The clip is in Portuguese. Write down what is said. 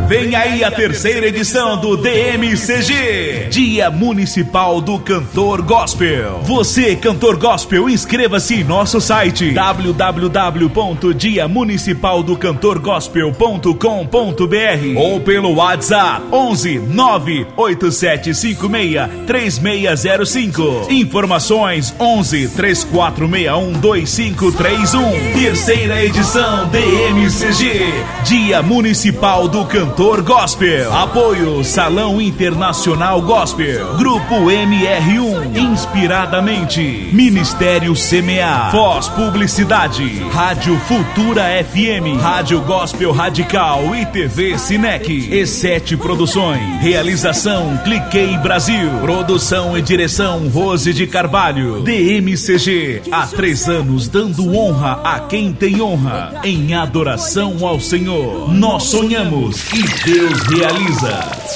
Vem aí a terceira edição do DMCG, Dia Municipal do Cantor Gospel. Você, cantor gospel, inscreva-se em nosso site www.diamunicipaldocantorgospel.com.br ou pelo WhatsApp 11 98756 3605. Informações 11 3461 2531. Terceira edição DMCG, Dia Municipal do Cantor Gospel. Apoio Salão Internacional Gospel, Grupo MR1, Inspiradamente, Ministério CMA, Foz Publicidade, Rádio Futura FM, Rádio Gospel Radical e TV Cinec, E7 Produções. Realização Cliquei Brasil. Produção e direção Rose de Carvalho. DMCG, há 3 anos dando honra a quem tem honra, em adoração ao Senhor. Nós sonhamos e Deus realiza.